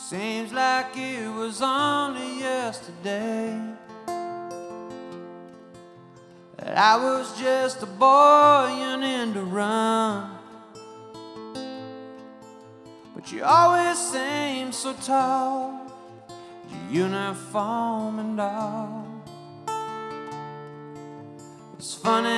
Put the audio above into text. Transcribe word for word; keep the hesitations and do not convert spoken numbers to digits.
Seems like it was only yesterday that I was just a boy yearning to run, but you always seem so tall, your uniform and all. It's funny